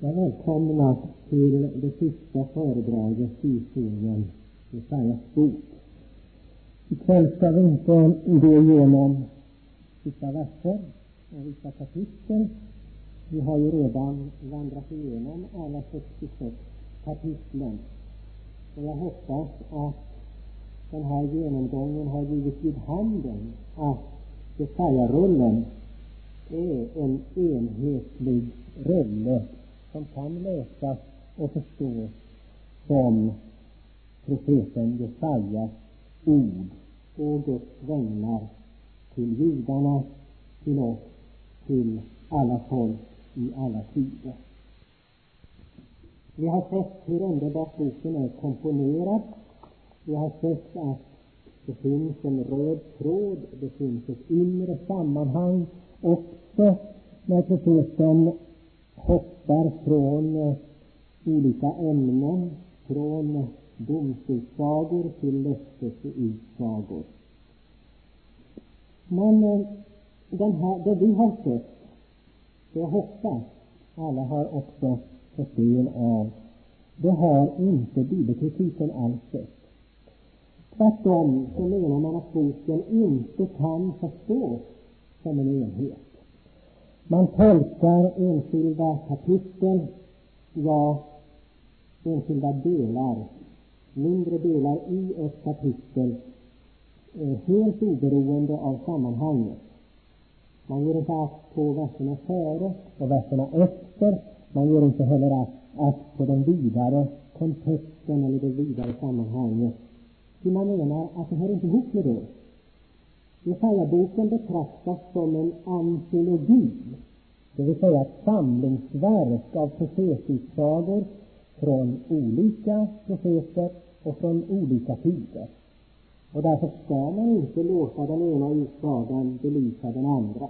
Jag välkomnar till det sista föredraget i serien Jesajas bok. Ikväll ska vi inte gå igenom vissa verser och vissa kapitel. Vi har ju redan vandrat igenom alla 66 kapitlen. Och jag hoppas att den här genomgången har givit vid handen att Jesaja-rullen är en enhetlig rulle som kan läsas och förstås som profeten Jesajas ord och Guds vägnar till judarna, till oss, till alla folk i alla tider. Vi har sett hur underbart boken är komponerad. Vi har sett att det finns en röd tråd, det finns ett inre sammanhang också när profeten hoppar från olika ämnen, från domsutsagor till löftesutsagor. Men det vi har sett, det jag hoppas alla har också fått del av, det har inte bibelkritiken alls sett. Tvärtom så menar man att boken inte kan förstås som en enhet. Man tolkar enskilda kapitel, enskilda delar, mindre delar i ett kapitel, helt oberoende av sammanhanget. Man ger inte akt på verserna före och verserna efter. Man ger inte heller akt på den vidare kontexten eller det vidare sammanhanget. Så man menar att det hör inte ihop med det. Jesaja-boken betraktas som en antologi, det vill säga ett samlingsverk av profetutsagor från olika profeter och från olika tider. Och därför ska man inte låta den ena utsagan belysa den andra.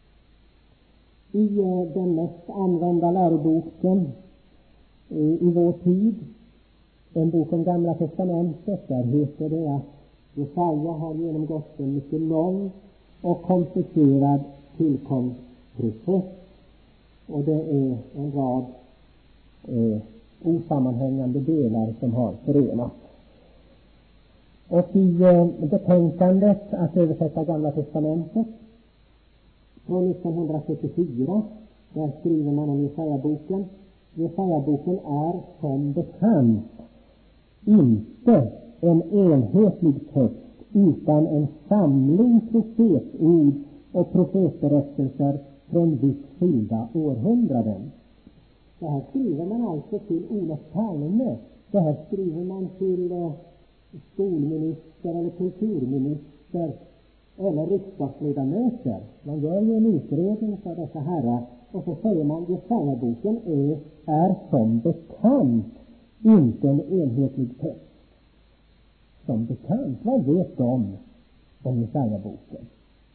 I den mest använda läroboken i vår tid, en bok om Gamla testamentet, där heter det att Jesaja har genomgått en mycket lång och komplicerad tillkomstprocess, och det är en rad osammanhängande delar som har förenats. Och i betänkandet att översätta Gamla testamentet från 1974, där skriver man om Jesaja-boken. Jesaja-boken är som bekant inte en enhetlig text utan en samling profetord och profetberättelser från vitt skilda århundraden. Det här skriver man alltså till Olof Palme. Det här skriver man till skolminister eller kulturminister eller riksdagsledamöter. Man gör ju en utredning för dessa herrar och så säger man: Jesaja-boken är som bekant inte en enhetlig text. Som bekant, vad vet de om Jesaja-boken?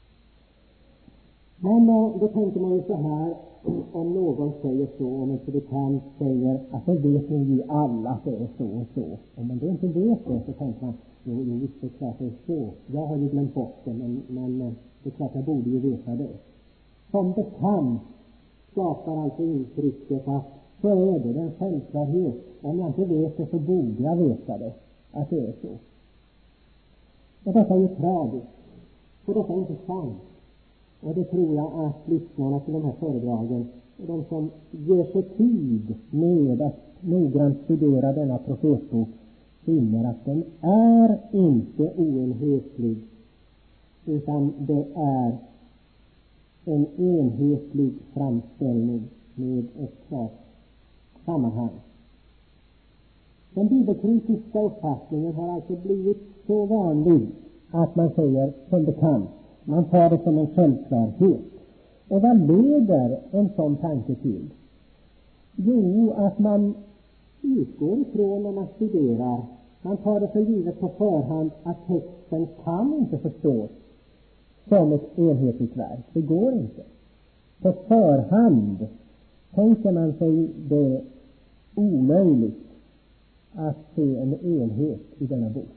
Men då tänker man ju så här, om någon säger så, om inte bekant säger att det vet ni ju alla att det är så och så. Om man då inte vet det, så tänker man, jo, visst, det är klart det är så. Jag har ju glömt bort det, men det är klart jag borde ju veta det. Som bekant skapar alltså intrycket att så är det en självklarhet. Om jag inte vet det så borde jag veta det, att det är så. Och detta är ju tragiskt, för detta är inte sant. Och det tror jag att lyssnarna till de här föredragen och de som ger sig tid med att noggrant studera denna profetbok finner att den är inte oenhetlig, utan det är en enhetlig framställning med ett klart sammanhang. Den bibelkritiska uppfattningen har alltså blivit så vanlig att man säger som bekant. Man tar det som en självklarhet. Och vad leder en sån tanke till? Jo, att man utgår ifrån när man studerar. Man tar det för givet på förhand att texten kan inte förstås som ett enhetligt verk. Det går inte. På förhand tänker man sig det omöjligt att se en enhet i denna bok.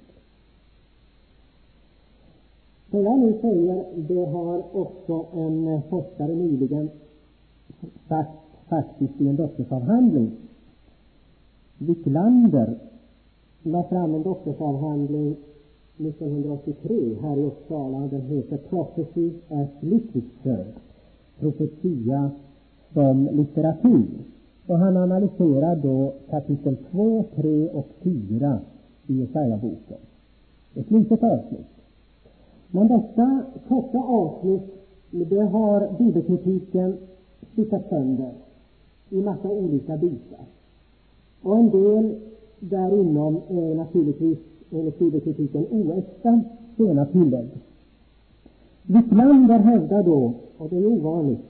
Det jag nu säger, det har också en forskare nyligen sagt faktiskt i en doktorsavhandling. Wiklander la fram en doktorsavhandling 1983 här i Uppsala. Den heter Prophecy as Literature, profetia som litteratur. Och han analyserar då kapitel 2, 3 och 4 i Jesaja-boken. Ett litet avsnitt. Men detta korta avsnitt, det har bibelkritiken styckat sönder i massa olika bitar. Och en del därinom är naturligtvis enligt bibelkritiken oäkta sena tillägg. Wiklander hävdar då, och det är ovanligt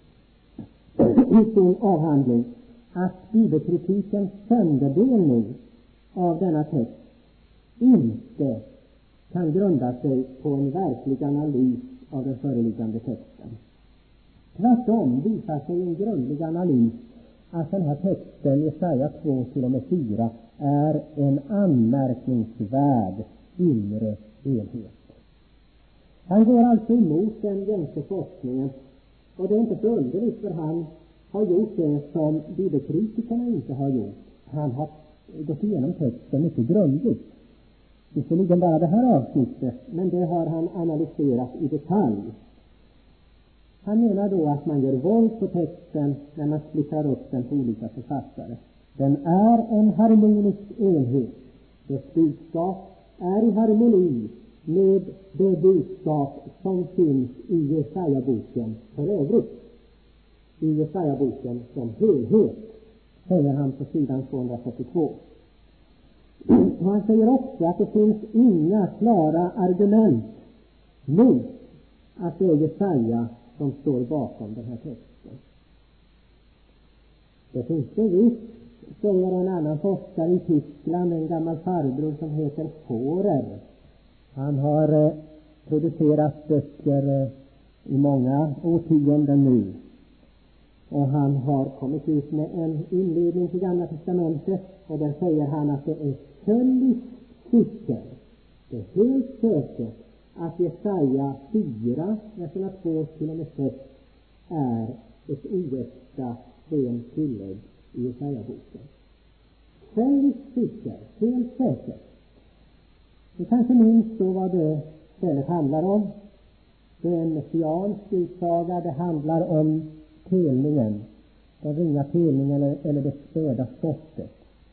i sin avhandling, att bibelkritikens sönderdelning av denna text inte kan grunda sig på en verklig analys av den föreliggande texten. Tvärtom visar sig en grundlig analys att den här texten, Jesaja 2-4, är en anmärkningsvärd inre enhet. Han går alltså emot den gängse forskningen, och det är inte så underligt, för han har gjort det som bibelkritikerna inte har gjort. Han har gått igenom texten mycket grundligt. Visserligen bara det här avsnittet, men det har han analyserat i detalj. Han menar då att man gör våld på texten när man splittrar upp den på olika författare. Den är en harmonisk enhet. Dess budskap är i harmoni med det budskap som finns i Jesaja-boken för övrigt. I Jesaja-boken som helhet, säger han på sidan 242. Och han säger också att det finns inga klara argument mot att det är Jesaja som står bakom den här texten. Det finns en risk, säger en annan forskare i Tyskland, en gammal farbror som heter Forer. Han har producerat böcker i många årtionden nu. Och han har kommit ut med en inledning till Gamla testamentet, och där säger han att det är fölligt säkert, det är helt säkert att Jesaja 4, verserna 2-6 är ett oäkta rent tillägg i Jesaja-boken. Fölligt säkert, helt säkert. Vi kanske minns då vad det stället handlar om. Det är en messiansk utsaga. Det handlar om telningen, den ringa telningen eller det späda skottet.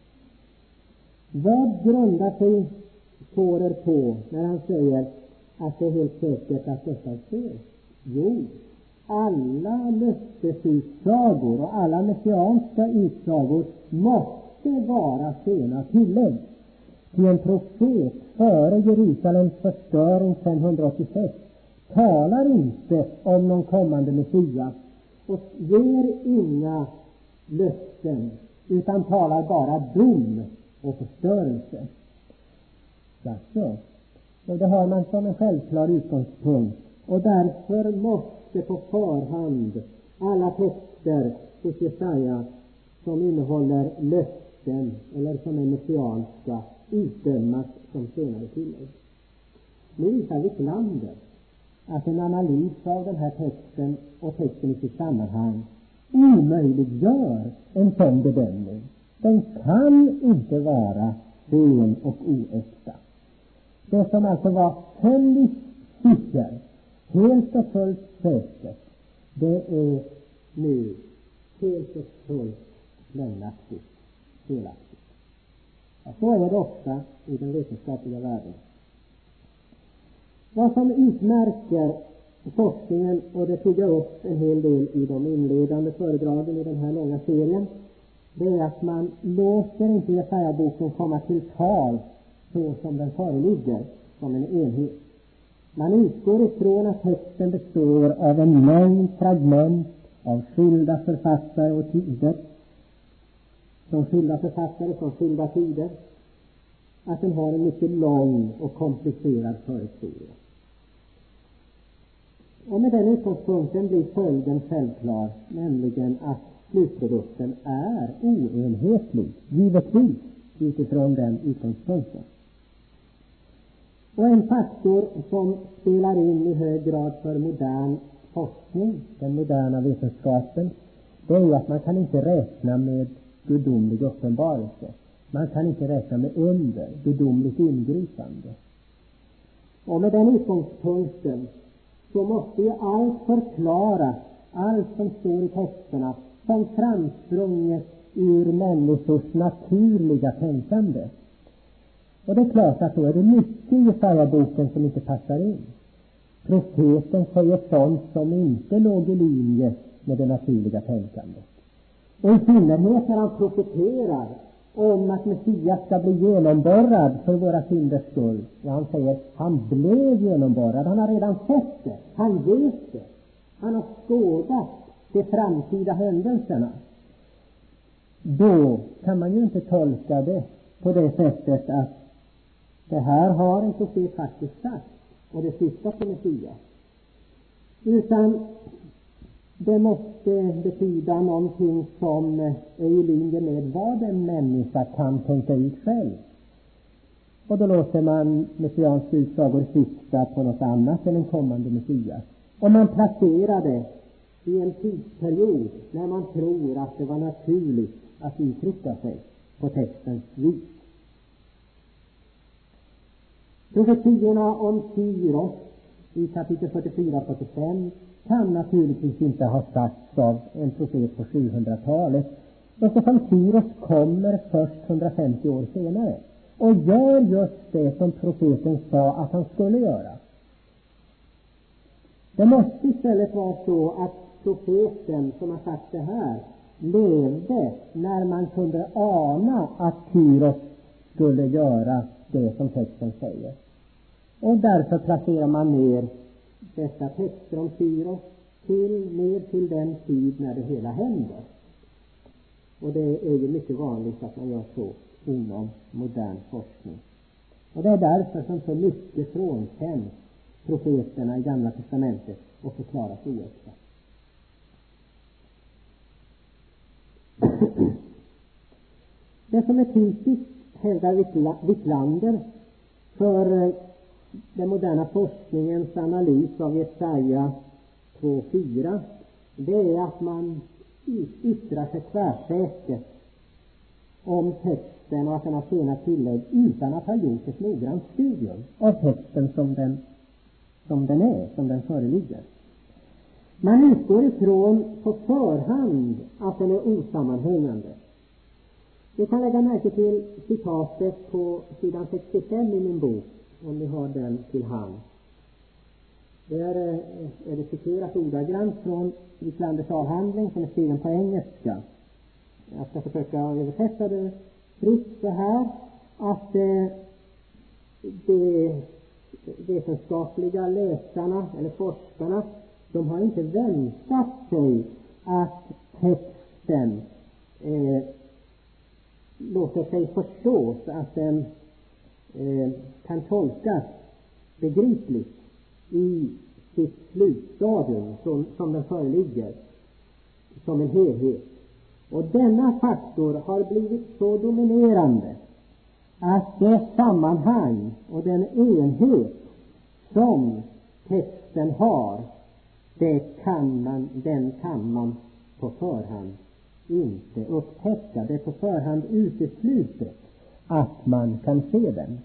Vad grundar sig Forer på när han säger att det är helt säkert att detta är fel? Jo, alla löftesutsagor och alla messianska utsagor måste vara sena tillägg. Till en profet före Jerusalems förstöring 586 talar inte om någon kommande Messias och ger inga löften, utan talar bara dom och förstörelse. Alltså, och det har man som en självklar utgångspunkt, och därför måste på förhand alla texter hos Jesaja som innehåller löften eller som är messianska utdömas som senare tillägg. Nu visar Wiklander att en analys av den här texten och texten i sitt sammanhang omöjliggör en sån bedömning. Den kan inte vara ren och oäkta. Det som alltså var fölligt säkert, helt och fullt säkert, det är nu helt och fullt lögnaktigt, felaktigt. Och så är det ofta i den vetenskapliga världen. Vad som utmärker forskningen, och det tog jag upp en hel del i de inledande föredragen i den här långa serien, det är att man låter inte Jesaja-boken komma till tal så som den föreligger, som en enhet. Man utgår ifrån att texten består av en mängd fragment av skilda författare och tider, från skilda författare från skilda tider, att den har en mycket lång och komplicerad förhistoria. Och med den utgångspunkten blir följden självklar, nämligen att slutprodukten är oenhetlig, givetvis utifrån den utgångspunkten. Och en faktor som spelar in i hög grad för modern forskning, den moderna vetenskapen, det är ju att man kan inte räkna med gudomlig uppenbarelse. Man kan inte räkna med under, gudomligt ingripande. Och med den utgångspunkten så måste ju allt förklaras, allt som står i texterna, som framsprunget ur människors naturliga tänkande. Och det är klart att då är det mycket i Jesaja-boken som inte passar in. Profeten säger sånt som inte låg i linje med det naturliga tänkandet. Och i synnerhet när han profeterar om att Messias ska bli genomborrad för våra synders skull. Ja, han säger, han blev genomborrad. Han har redan sett det. Han vet det. Han har skådat de framtida händelserna. Då kan man ju inte tolka det på det sättet att det här har en profet faktiskt sagt och det syftar på Messias. Utan det måste betyda någonting som är i linje med vad en människa kan tänka ut själv. Och då låter man messianska utsagor syfta på något annat än en kommande Messias. Och man placerar det i en tidsperiod när man tror att det var naturligt att uttrycka sig på textens vis. Profetiorna om Tyros i kapitel 44-45 kan naturligtvis inte ha sagts av en profet på 700-talet, eftersom Tyros kommer först 150 år senare och gör just det som profeten sa att han skulle göra. Det måste istället vara så att profeten som har sagt det här levde när man kunde ana att Tyros skulle göra det som texten säger. Och därför placerar man ner dessa texter om Tyros till den tid när det hela händer. Och det är ju mycket vanligt att man gör så inom modern forskning. Och det är därför som så mycket frånkänns profeterna i Gamla testamentet och förklaras oäkta. Det som är typiskt, hävdar Wicklander, för den moderna forskningens analys av Jesaja 2:4, det är att man yttrar sig tvärsäkert om texten och att den har sena tillägg utan att ha gjort ett noggrant studium av texten som den föreligger. Man utgår ifrån på förhand att den är osammanhängande. Vi kan lägga märke till citatet på sidan 65 i min bok, om ni har den till hand. Där är det citerat ordagrant från Wicklanders avhandling som är skriven på engelska. Jag ska försöka översätta det fritt så här, att de vetenskapliga läsarna eller forskarna, de har inte väntat sig att texten låter sig förstås, att den kan tolkas begripligt i sitt slutstadium som den föreligger som en helhet. Och denna faktor har blivit så dominerande att det sammanhang och den enhet som texten har, den kan man på förhand inte upptäcka. Det är på förhand uteslutet att man kan se den.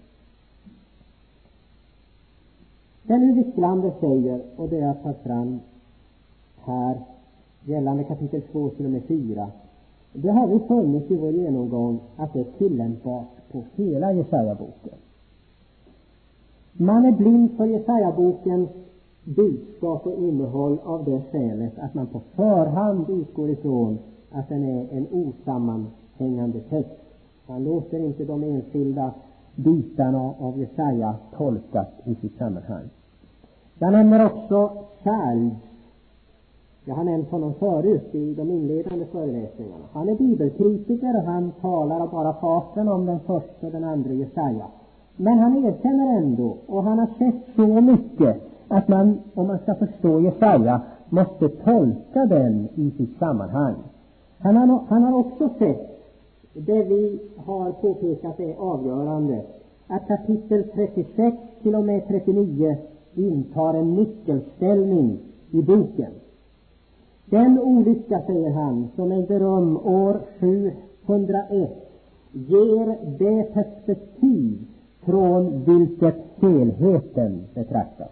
Det nu Wicklander säger, och det jag tar fram här gällande kapitel 2-4, det har vi funnit i vår genomgång att det är tillämpbart på hela Jesaja-boken. Man är blind för Jesaja-bokens budskap och innehåll av det skälet att man på förhand utgår ifrån att den är en osammanhängande text. Man låter inte de enskilda bitarna av Jesaja tolkas i sitt sammanhang. Jag nämner också Charles. Jag har nämnt honom förut i de inledande föreläsningarna. Han är bibelkritiker och han talar bara farten om den första och den andra Jesaja. Men han erkänner ändå, och han har sett så mycket, att man, om man ska förstå Jesaja, måste tolka den i sitt sammanhang. Han har också sett det vi har påpekat är avgörande, att kapitel 36 t.o.m. 39 intar en nyckelställning i boken. Den olycka, säger han, som ägde rum år 701 ger det perspektiv från vilket helheten betraktas.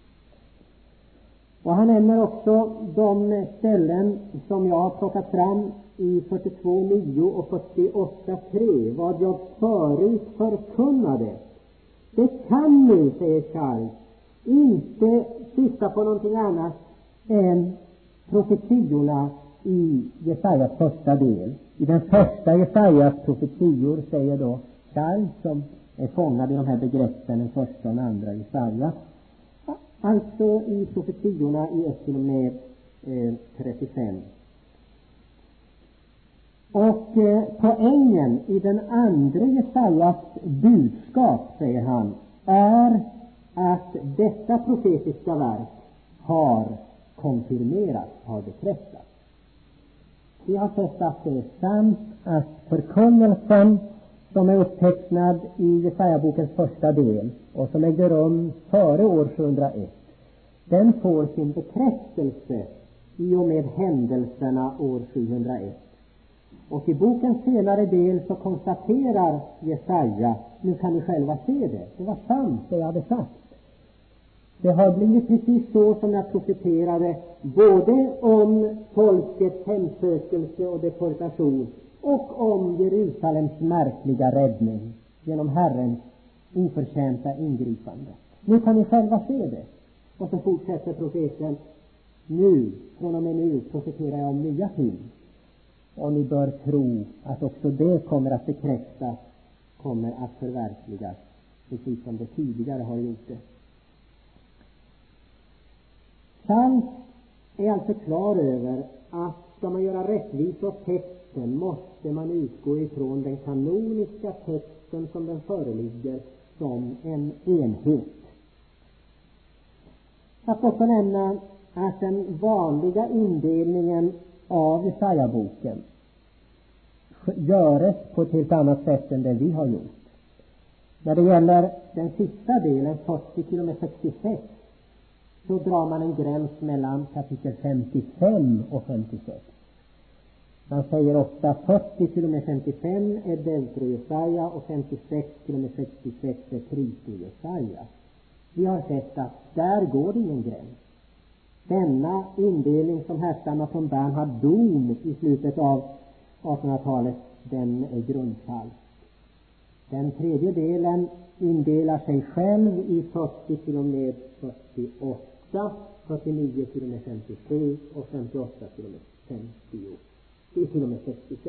Och han nämner också de ställen som jag har plockat fram i 42:9 och 48:3. Vad jag förut förkunnade, det kan nu, säger Charles, inte syfta på någonting annat än profetiorna i Jesajas första del. I den första Jesajas profetior, säger då Charles, som är fångad i de här begreppen, den första och den andra Jesaja. Alltså i profetiorna i 1-35. Och poängen i den andra Jesajas budskap, säger han, är att detta profetiska verk har konfirmerats, har bekräftats. Vi har sett att det är sant att förkunnelsen som är upptecknad i Jesaja-bokens första del och som ägde rum före år 701, den får sin bekräftelse i och med händelserna år 701. Och i bokens senare del så konstaterar Jesaja, nu kan ni själva se det, det var sant det jag hade sagt. Det har blivit precis så som jag profeterade, både om folkets hemsökelse och deportation och om Jerusalems märkliga räddning genom Herrens oförtjänta ingripande. Nu kan ni själva se det. Och så fortsätter profeten, nu, från och med nu profeterar jag om nya ting. Och ni bör tro att också det kommer att bekräftas, kommer att förverkligas, precis som det tidigare har gjort det. Sant är alltså klar över att ska man göra rättvis åt texten måste man utgå ifrån den kanoniska texten som den föreligger som en enhet. Jag får också nämna att den vanliga indelningen av Jesaja-boken görs på ett helt annat sätt än det vi har gjort. När det gäller den sista delen, 40-66, så drar man en gräns mellan kapitel 55 och 56. Man säger ofta 40-55 är Deutero-Jesaja och 56-66 är Trito-Jesaja. Vi har sett att där går det ingen gräns. Denna indelning som härstammar från Bernhard Dohm i slutet av 1800-talet, den är grundfalsk. Den tredje delen indelar sig själv i 40-48, 49-57 och 58-66.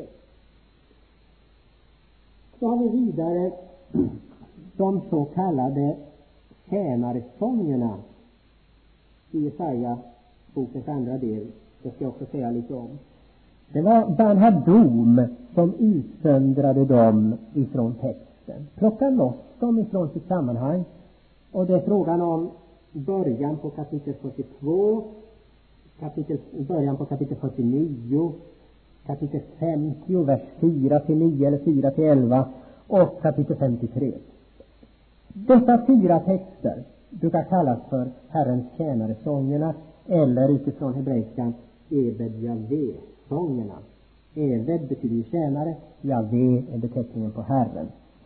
Så har vi vidare de så kallade tjänaresångerna i Jesaja bokens andra del. Det ska jag också säga lite om. Det var Bernhard Dohm som utsöndrade dem ifrån texten, plockade loss dem ifrån sitt sammanhang. Och det är frågan om början på kapitel 42, början på kapitel 49, kapitel 50, vers 4-9 eller 4-11 och kapitel 53. Dessa 4 texter brukar kallas för Herrens tjänaresångerna eller utifrån hebreiskan Ebed-Javé-sångerna. Ebed betyder ju tjänare, Javé är beteckningen på Herren.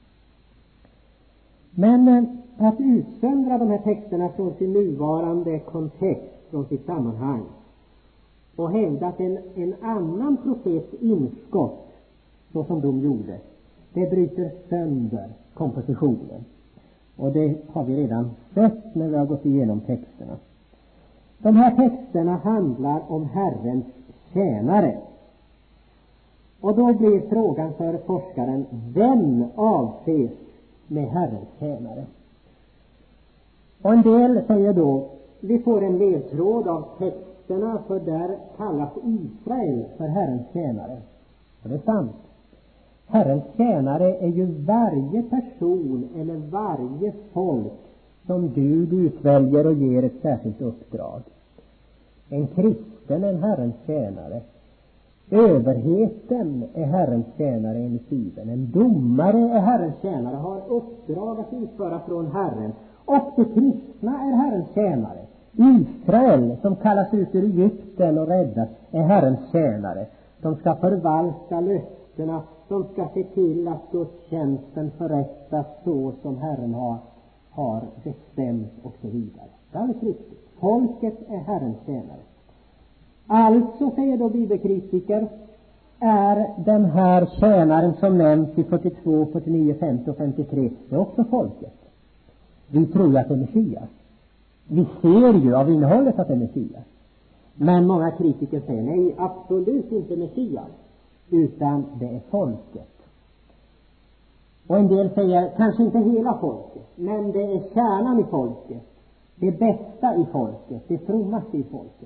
Men att utsöndra de här texterna från sin nuvarande kontext, från sitt sammanhang, och hävda att en annan profets inskott, så som de gjorde, det bryter sönder kompositionen. Och det har vi redan sett när vi har gått igenom texterna. De här texterna handlar om Herrens tjänare. Och då blir frågan för forskaren, vem avses med Herrens tjänare? Och en del säger då, vi får en ledtråd av texterna, för där kallas Israel för Herrens tjänare. Och det är sant. Herrens tjänare är ju varje person eller varje folk som Gud utväljer och ger ett särskilt uppdrag. En kristen är en Herrens tjänare. Överheten är Herrens tjänare enligt Bibeln. En domare är Herrens tjänare, har uppdrag att utföra från Herren. Och de kristna är Herrens tjänare. Israel, som kallas ut ur Egypten och räddas, är Herrens tjänare. De ska förvalta löftena. De ska se till att gudstjänsten förrättas så som Herren har bestämt och så vidare. Det är alldeles riktigt. Folket är Herrens tjänare. Alltså, säger då bibelkritiker, är den här tjänaren som nämns i 42, 49, 50 och 53, det är också folket. Vi tror ju att det är Messias. Vi ser ju av innehållet att det är Messias. Men många kritiker säger nej, absolut inte Messias, utan det är folket. Och en del säger kanske inte hela folket, men det är kärnan i folket, det bästa i folket, det frommaste i folket.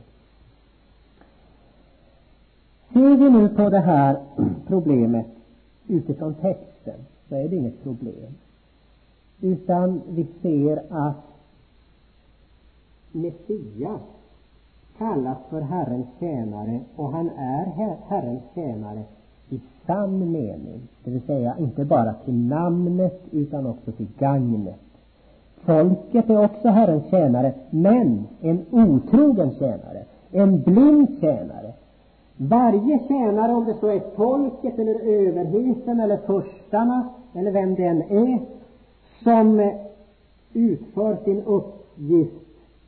Ser vi nu på det här problemet utifrån texten, så är det inget problem. Utan vi ser att Messias kallas för Herrens tjänare, och han är Herrens tjänare i sann mening. Det vill säga inte bara till namnet utan också till gagnet. Folket är också Herrens tjänare, men en otrogen tjänare, en blind tjänare. Varje tjänare, om det så är folket eller överheten eller förstarna eller vem det än är, som utför sin uppgift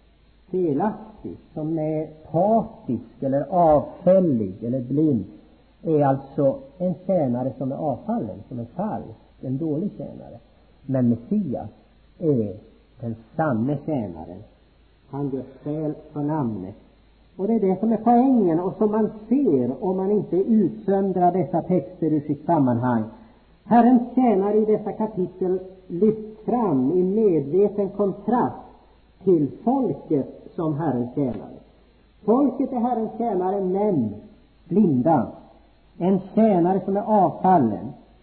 felaktigt, som är partisk eller avfällig eller blind, är alltså en tjänare som är avfallen, som är falsk, en dålig tjänare. Men Messias är den sanne tjänaren. Han gör skäl för namnet. Och det är det som är poängen, och som man ser om man inte utsöndrar dessa texter ur sitt sammanhang. Herrens tjänare i dessa kapitel lyfts fram i medveten kontrast till folket som Herrens tjänare. Folket är Herrens tjänare, men blinda. En tjänare som är avfallen.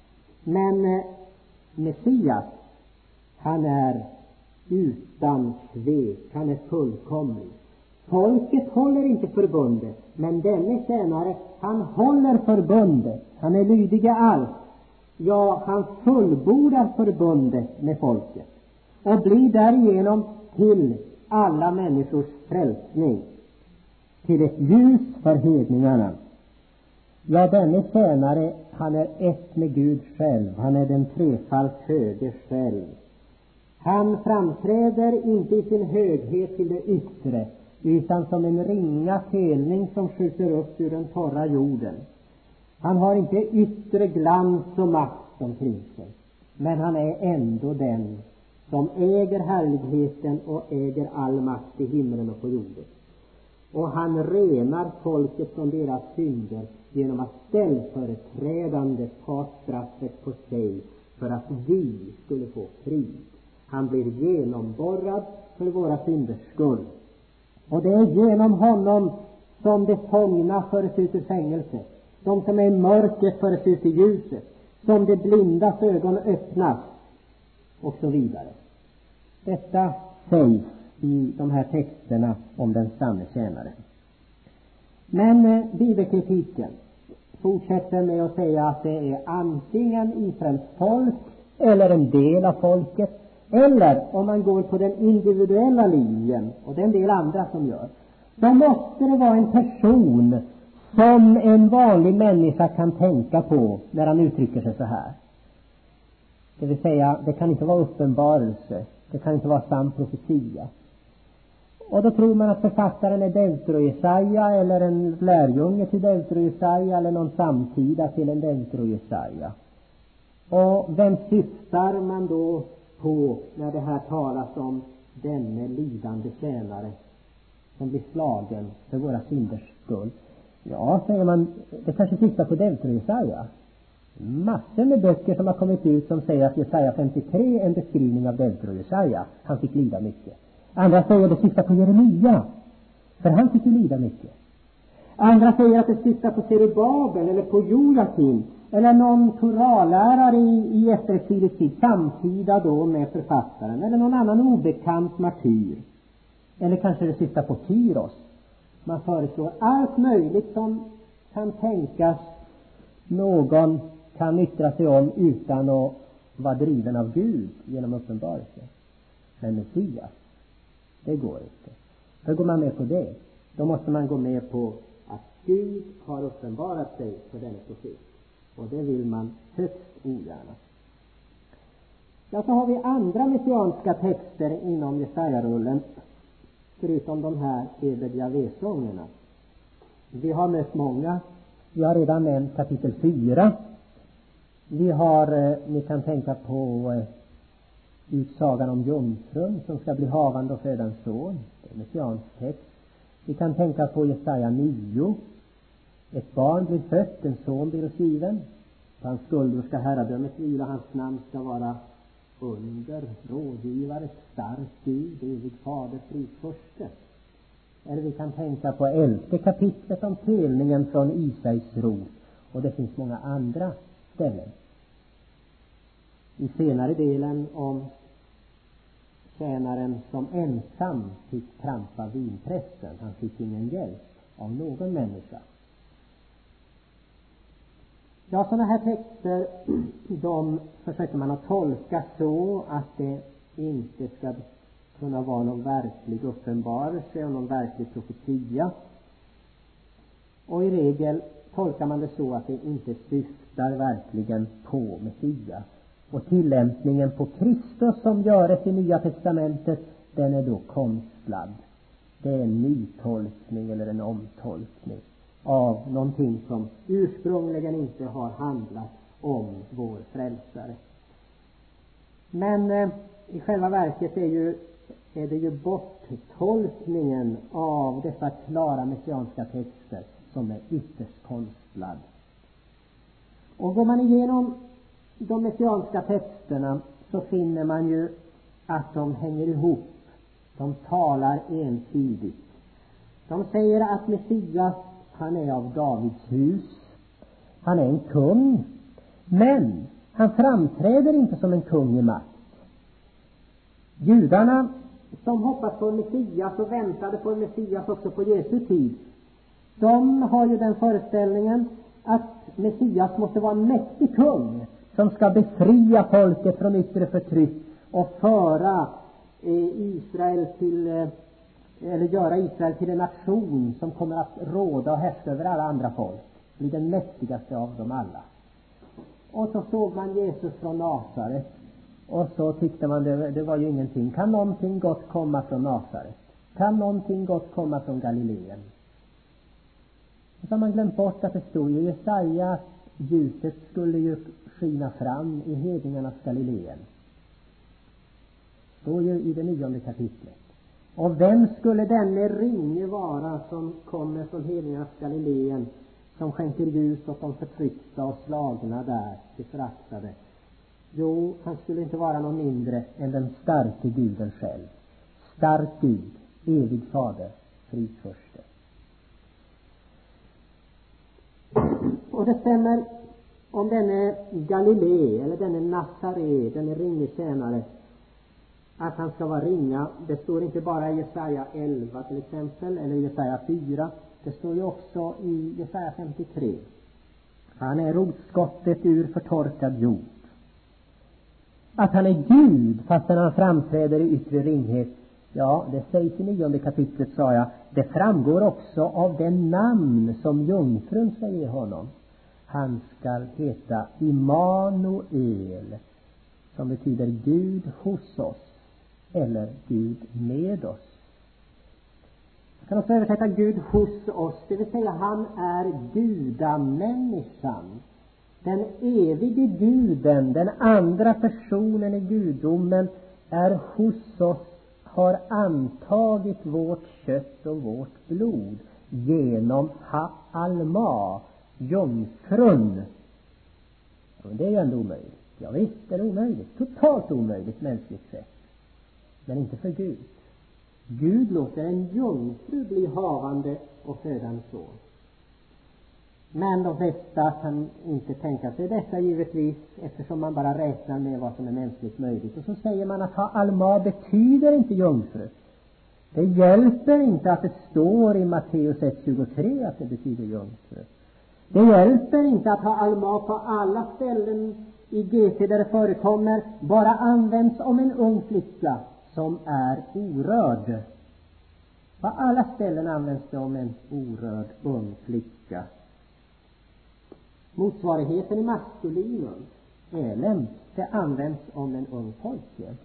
Men Messias, han är utan svek, han är fullkomlig. Folket håller inte förbundet, men denne tjänare, han håller förbundet. Han är lydig i allt. Ja, han fullbordar förbundet med folket och blir därigenom till alla människors frälsning, till ett ljus för hedningarna. Ja, denne tjänare, han är ett med Gud själv. Han är den trefalt höge själv. Han framträder inte i sin höghet till det yttre, utan som en ringa telning som skjuter upp ur den torra jorden. Han har inte yttre glans och makt omkring sig, men han är ändå den som äger härligheten och äger all makt i himlen och på jorden. Och han renar folket från deras synder genom att ställföreträdande ta straffet på sig för att vi skulle få frid. Han blir genomborrad för våra synders skull. Och det är genom honom som de fångna förs ut ur fängelse, de som är i mörkret förs ut i ljuset, som de blindas ögon öppnas, och så vidare. Detta sägs i de här texterna om den sanne tjänaren. Men bibelkritiken fortsätter med att säga att det är antingen Israels folk eller en del av folket, eller om man går på den individuella linjen, och det är en del andra som gör, så måste det vara en person som en vanlig människa kan tänka på när han uttrycker sig så här. Det vill säga, det kan inte vara uppenbarelse, det kan inte vara sann profetia. Och då tror man att författaren är Deutero-Jesaja, eller en lärjunge till Deutero-Jesaja, eller någon samtida till en Deutero-Jesaja. Och vem syftar man då på när det här talas om denne lidande tjänare som blir slagen för våra synders skull? Ja, säger man, det kanske syftar på Deutero-Jesaja. Massor med böcker som har kommit ut som säger att Jesaja 53 är en beskrivning av Deutero-Jesaja. Han fick lida mycket. Andra säger att det syftar på Jeremia, för han fick ju lida mycket. Andra säger att det syftar på Zerubabel eller på Joakim, eller någon torallärare i efterkrigstidens tid, samtida då med författaren, eller någon annan obekant martyr. Eller kanske det syftar på Kyros. Man föreslår allt möjligt som kan tänkas någon kan yttra sig om utan att vara driven av Gud genom uppenbarelse. Men Messias, det går inte. Hur går man med på det? Då måste man gå med på att Gud har uppenbarat sig för denna profet. Och det vill man högst ogärna. Ja, så har vi andra messianska texter inom Jesaja-rullen, förutom de här Ebed-Javeh-sångerna. Vi har mött många. Vi har redan nämnt kapitel 4. Vi har, ni kan tänka på utsagan om jungfrun som ska bli havande och föda en son. Det är messiansk text. Vi kan tänka på Jesaja 9. Ett barn blir fött, en son blir given. På hans skuldror ska herradömet vila, hans namn ska vara under, rådgivare, stark Gud, evig fader, friförste. Eller vi kan tänka på 11 kapitlet om telningen från Isais rot. Och det finns många andra ställen. I senare delen om tjänaren som ensam fick trampa vinpressen. Han fick ingen hjälp av någon människa. Ja, sådana här texter, de försöker man att tolka så att det inte ska kunna vara någon verklig uppenbarelse och någon verklig profetia. Och i regel tolkar man det så att det inte syftar verkligen på Messias. Och tillämpningen på Kristus som görs i Nya testamentet, den är då konstlad. Det är en nytolkning eller en omtolkning av någonting som ursprungligen inte har handlat om vår frälsare. Men i själva verket är det ju borttolkningen av dessa klara messianska texter som är ytterst konstlad. Och går man igenom de messianska texterna så finner man ju att de hänger ihop. De talar entydigt. De säger att Messias, han är av Davids hus. Han är en kung. Men han framträder inte som en kung i makt. Judarna som hoppas på Messias och väntade på Messias också på Jesu tid, de har ju den föreställningen att Messias måste vara en mäktig kung som ska befria folket från yttre förtryck och föra Israel till, eller göra Israel till en nation som kommer att råda och härska över alla andra folk. Bli den mäktigaste av dem alla. Och så såg man Jesus från Nasaret. Och så tyckte man det var ju ingenting. Kan någonting gott komma från Nasaret? Kan någonting gott komma från Galileen? Och så har man glömt bort att det stod ju i Jesaja att ljuset skulle ju skina fram i hedningarnas Galileen. Står ju i det 9:e kapitlet. Och vem skulle denne ringe vara som kommer från hedningarnas Galileen, som skänker ljus åt de förtryckta och slagna där, de föraktade? Jo, han skulle inte vara någon mindre än den starke Guden själv. Stark Gud, evig fader, friförste. Och det stämmer om denne Galilei, eller denne Nazare, denne ringetjänare, att han ska vara ringa. Det står inte bara i Jesaja 11 till exempel, eller i Jesaja 4. Det står ju också i Jesaja 53. Han är rotskottet ur förtorkad jord. Att han är Gud fastän han framträder i yttre ringhet, ja, det sägs i 9:e kapitlet, sa jag. Det framgår också av den namn som jungfrun ska ge honom. Han ska heta Immanuel, som betyder Gud hos oss, eller Gud med oss. Jag kan också översätta Gud hos oss, det vill säga han är gudamänniskan. Den evige guden, den andra personen i gudomen, är hos oss, har antagit vårt kött och vårt blod genom Ha-Alma, jungfrun. Och det är ju ändå omöjligt. Ja visst, det är omöjligt. Totalt omöjligt mänskligt sett. Men inte för Gud. Gud låter en jungfru bli havande och föda en son. Men de flesta kan inte tänka sig detta givetvis, eftersom man bara räknar med vad som är mänskligt möjligt. Och så säger man att Ha-Alma betyder inte jungfru. Det hjälper inte att det står i Matteus 1:23 att det betyder jungfru. Det hjälper inte att Ha-Alma på alla ställen i GT där det förekommer bara används om en ung flicka som är orörd. På alla ställen används det om en orörd ung flicka. Motsvarigheten i maskulinum, elem, det används om en ung pojke.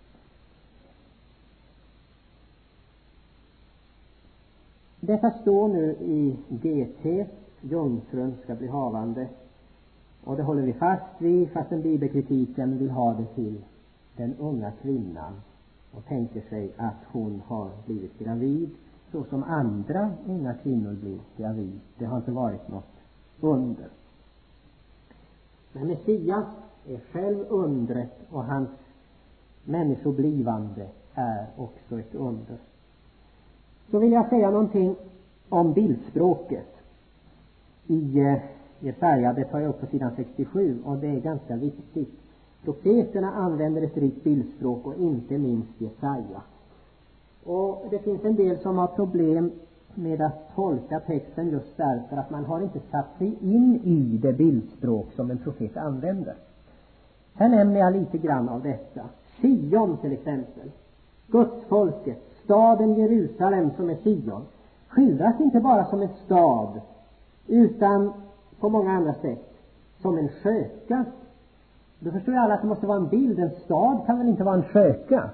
Detta står nu i GT, jungfrun ska bli havande. Och det håller vi fast vid, fast en bibelkritiken vill ha det till den unga kvinnan och tänker sig att hon har blivit gravid så som andra unga kvinnor blir gravid. Det har inte varit något under. Men Messias är själv undret, och hans människoblivande är också ett under. Så vill jag säga någonting om bildspråket i Jesaja. Det tar jag upp på sidan 67, och det är ganska viktigt. Profeterna använder ett rikt bildspråk, och inte minst Jesaja. Och det finns en del som har problem med att tolka texten just därför att man har inte satt sig in i det bildspråk som en profet använder. Här nämner jag lite grann av detta. Sion till exempel, Gudsfolket, staden Jerusalem som är Sion, skildras inte bara som en stad utan på många andra sätt som en sköka. Då förstår ju alla att det måste vara en bild. En stad kan väl inte vara en sköka.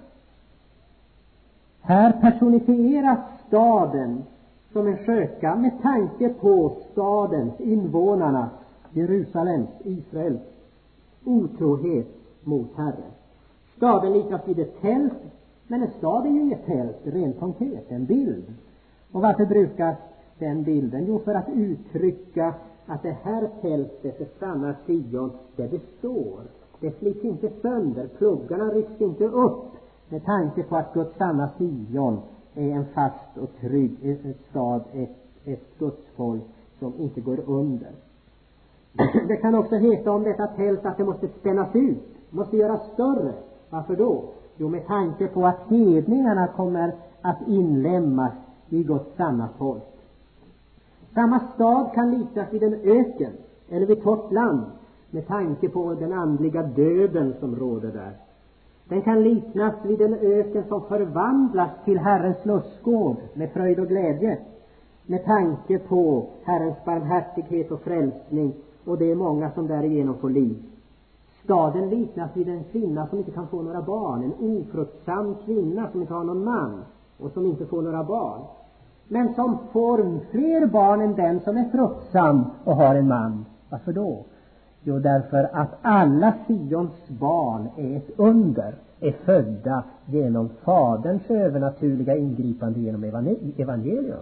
Här personifieras staden som en sköka med tanke på stadens, invånarnas, Jerusalems, Israels otrohet mot Herren. Staden liknas vid ett tält, men en stad är ju inget tält, rent konkret, en bild. Och varför brukas den bilden? Jo, för att uttrycka att det här tältet, det sanna Sion, det består. Det slits inte sönder, pluggarna rycks inte upp, med tanke på att Guds sanna Sion är en fast och trygg stad, ett Guds folk som inte går under. Det kan också heta om detta tält att det måste spännas ut, måste göras större. Varför då? Jo, med tanke på att hedningarna kommer att inlämnas i Guds sanna folk. Samma stad kan liknas vid en öken eller vid torrt land, med tanke på den andliga döden som råder där. Den kan liknas vid en öken som förvandlas till Herrens lustgård med fröjd och glädje, med tanke på Herrens barmhärtighet och frälsning, och det är många som därigenom får liv. Staden liknas vid en kvinna som inte kan få några barn, en ofruktsam kvinna som inte har någon man och som inte får några barn, men som får fler barn än den som är fruktsam och har en man. Varför då? Jo, därför att alla Sions barn är ett under, är födda genom Faderns övernaturliga ingripande genom evangelium.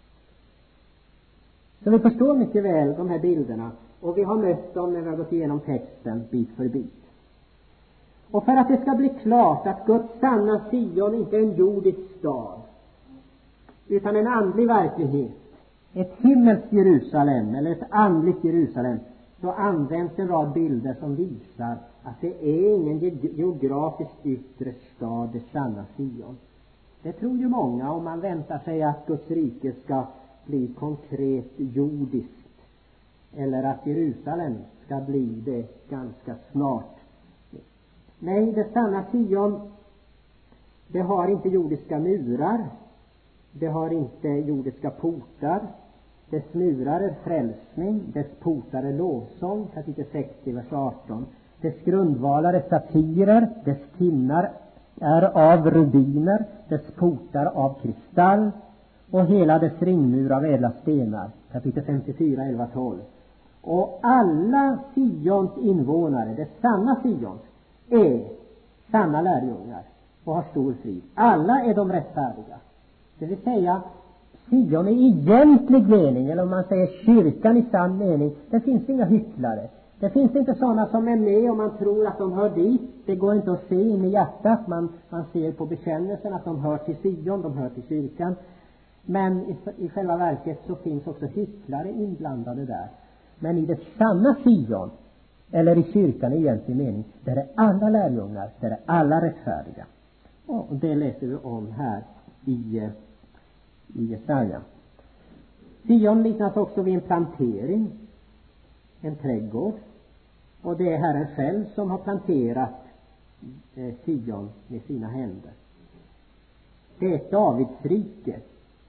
Så vi förstår mycket väl de här bilderna, och vi har mött dem när vi har gått igenom texten bit för bit. Och för att det ska bli klart att Guds sanna Sion inte är en jordisk stad utan en andlig verklighet, ett himmelskt Jerusalem eller ett andligt Jerusalem, så används en rad bilder som visar att det är ingen geografiskt yttre stad, det sanna Sion. Det tror ju många, om man väntar sig att Guds rike ska bli konkret jordiskt, eller att Jerusalem ska bli det ganska snart. Nej, det sanna Sion, det har inte jordiska murar, det har inte jordiska portar. Dess murar är frälsning, dess portar är lovsång, kapitel 60, vers 18. Dess grundvalar är safirer, dess tinnar är av rubiner, dess portar av kristall, och hela dess ringmur av ädla stenar, kapitel 54, 11, 12. Och alla Sions invånare, det sanna Sion, är sanna lärjungar och har stor frid. Alla är de rättfärdiga. Det vill säga, Sion i egentlig mening, eller om man säger kyrkan i sann mening, det finns inga hycklare. Det finns inte sådana som är med och man tror att de hör dit. Det går inte att se in i hjärtat. Man ser på bekännelsen att de hör till Sion, de hör till kyrkan. Men i själva verket så finns också hycklare inblandade där. Men i det sanna Sion, eller i kyrkan i egentlig mening, där är alla lärjungar, där är alla rättfärdiga. Och det läser vi om här i Jesaja. Sion liknas också vid en plantering, en trädgård, och det är Herren själv som har planterat Sion med sina händer. Det är ett Davids rike,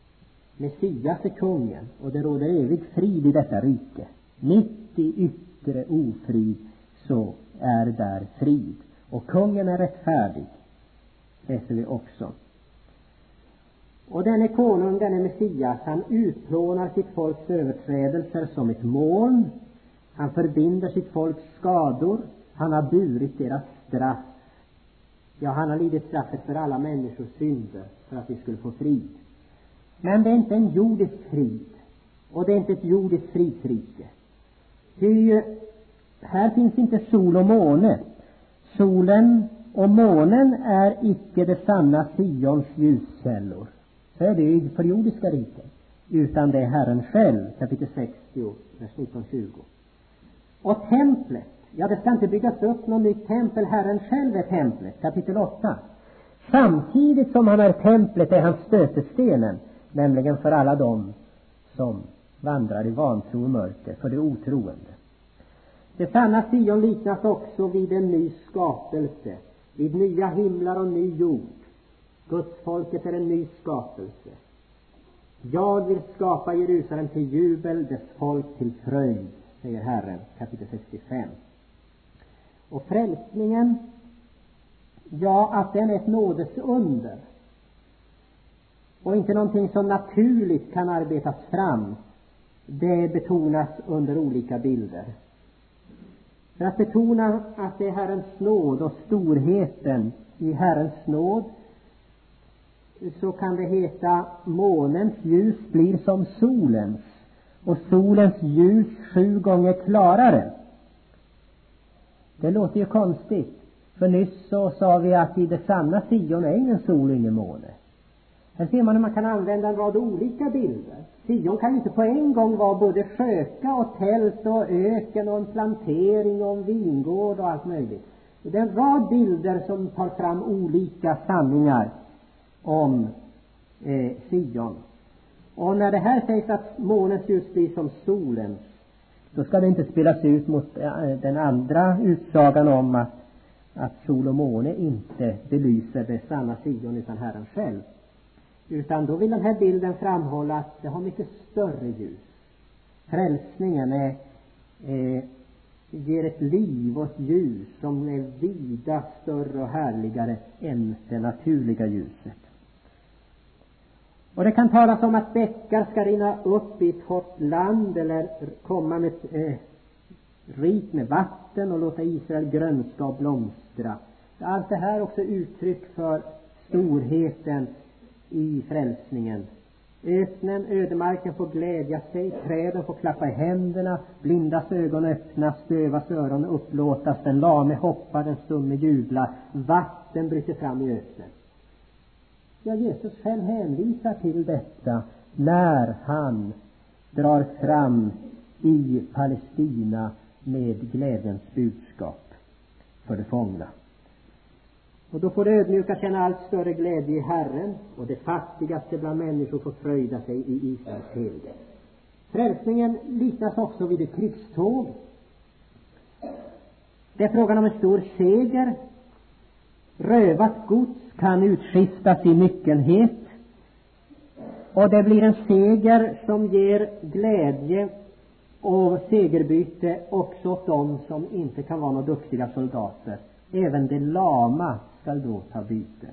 Messias är kungen och det råder evig frid i detta rike. Mitt i yttre ofrid så är där frid. Och kungen är rättfärdig, läser vi också. Och denne konung, denne Messias, han utplånar sitt folks överträdelser som ett moln. Han förbinder sitt folks skador. Han har burit deras straff. Ja, han har lidit straffet för alla människors synder för att vi skulle få frid. Men det är inte en jordisk frid. Och det är inte ett jordiskt fridsrike. Ty här finns inte sol och måne. Solen och månen är icke det sanna Sions ljuskällor. Så är det ju för jordiska riken. Utan det är Herren själv, kapitel 60, vers 19-20. Och templet, ja, det ska inte byggas upp något nytt tempel. Herren själv är templet, kapitel 8. Samtidigt som han är templet är han stötestenen, nämligen för alla dem som vandrar i vantro och mörker, för det otroende. Det sanna Sion liknas också vid en ny skapelse, vid nya himlar och ny jord. Guds folket är en ny skapelse. Jag vill skapa Jerusalem till jubel, dess folk till fröjd, säger Herren, kapitel 65. Och frälsningen, ja, att den är ett nådesunder och inte någonting som naturligt kan arbetas fram, det betonas under olika bilder. För att betona att det är Herrens nåd och storheten i Herrens nåd, så kan det heta: månens ljus blir som solens och solens ljus 7 gånger klarare. Det låter ju konstigt, för nyss så sa vi att i det sanna Sion är ingen sol och ingen måne. Här ser man hur man kan använda en rad olika bilder. Sion kan inte på en gång vara både sköka och tält och öken och en plantering och en vingård och allt möjligt. Det är en rad bilder som tar fram olika sanningar om Sion. Och när det här sägs att månens ljus blir som solens, då ska det inte spelas ut mot den andra utsagan om att sol och måne inte belyser det sanna Sion utan Herren själv. Utan då vill den här bilden framhålla att det har mycket större ljus. Frälsningen ger ett liv och ett ljus som är vida större och härligare än det naturliga ljuset. Och det kan talas om att bäckar ska rinna upp i ett hårt land eller komma med rikt med vatten och låta Israel grönska och blomstra. Allt det här är också uttryck för storheten i frälsningen. Öknen, ödemarken får glädja sig, träden får klappa i händerna, blindas ögon öppnas, dövas öron upplåtas, den lame hoppar, den stumme jublar, vatten bryter fram i öknen. Ja, Jesus själv hänvisar till detta när han drar fram i Palestina med glädjens budskap för de fångna. Och då får det ödmjuka känna allt större glädje i Herren, och det fattigaste bland människor får fröjda sig i Israels helgelse. Frälsningen liknas också vid ett krigståg. Det är frågan om en stor seger. Rövat gods kan utskiftas i myckenhet, och det blir en seger som ger glädje och segerbyte också åt dem som inte kan vara några duktiga soldater. Även det lama skall då ta byte.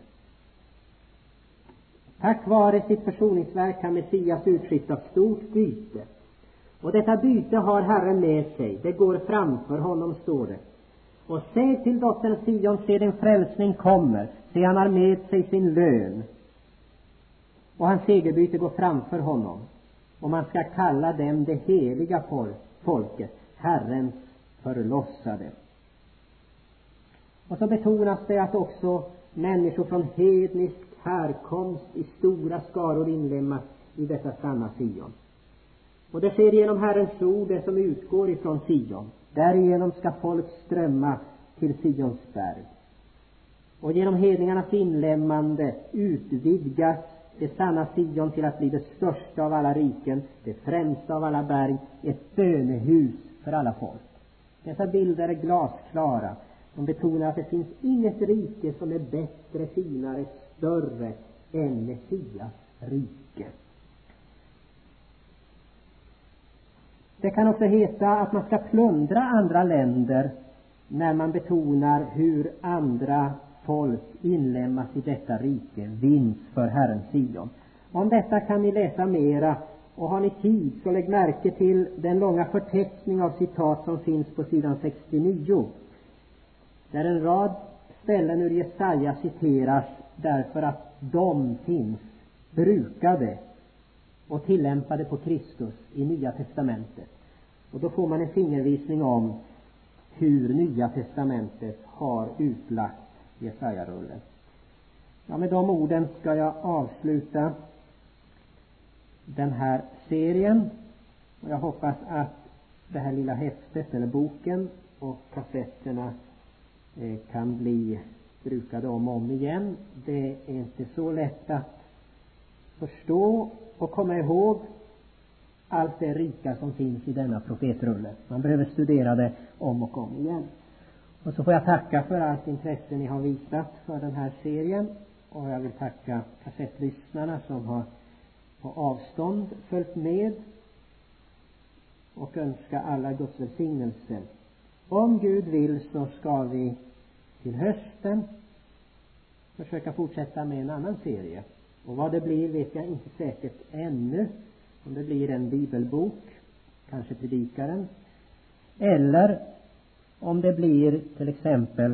Tack vare sitt försoningsverk kan Messias utskifta stort byte. Och detta byte har Herren med sig. Det går framför honom, står det. Och säg till dottern Sion, se din frälsning kommer. Se, han har med sig sin lön. Och hans segerbyte går framför honom. Och man ska kalla dem det heliga folket, Herrens förlossade. Och så betonas det att också människor från hednisk härkomst i stora skaror inlemmas i detta sanna Sion. Och det sker genom Herrens ord, det som utgår ifrån Sion. Därigenom ska folk strömma till Sions berg. Och genom hedningarnas inlämmande utvidgas det sanna Sion till att bli det största av alla riken, det främsta av alla berg, ett bönehus för alla folk. Dessa bilder är glasklara. De betonar att det finns inget rike som är bättre, finare, större än Messias rike. Det kan också heta att man ska plundra andra länder när man betonar hur andra folk inlemmas i detta rike, vinns för Herren Sion. Om detta kan ni läsa mera, och har ni tid så lägg märke till den långa förteckning av citat som finns på sidan 69. Där en rad ställen ur Jesaja citeras därför att de finns brukade och tillämpade på Kristus i Nya testamentet. Och då får man en fingervisning om hur Nya testamentet har utlagt Jesaja-rullen. Ja, med de orden ska jag avsluta den här serien. Och jag hoppas att det här lilla häftet eller boken och kassetterna kan bli brukade om och om igen. Det är inte så lätt att förstå och komma ihåg allt det rika som finns i denna profetrulle. Man behöver studera det om och om igen. Och så får jag tacka för allt intresse ni har visat för den här serien. Och jag vill tacka kassettlyssnarna som har på avstånd följt med. Och önska alla Guds välsignelse. Om Gud vill så ska vi till hösten försöka fortsätta med en annan serie. Och vad det blir vet jag inte säkert ännu. Om det blir en bibelbok, kanske predikaren. Eller om det blir till exempel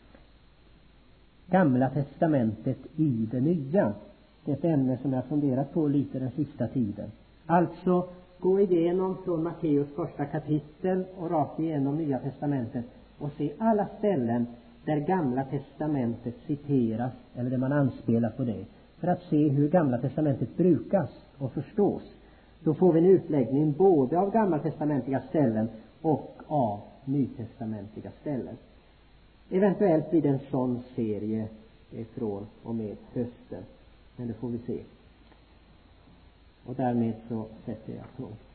Gamla testamentet i det nya. Det är ett ämne som jag funderat på lite den sista tiden. Alltså gå igenom från Matteus första kapitel och rakt igenom Nya testamentet och se alla ställen där Gamla testamentet citeras eller där man anspelar på det. För att se hur Gamla testamentet brukas och förstås. Då får vi en utläggning både av gammaltestamentliga ställen och av nytestamentliga ställen. Eventuellt blir det en sån serie från och med hösten. Men det får vi se. Och därmed så sätter jag punkt.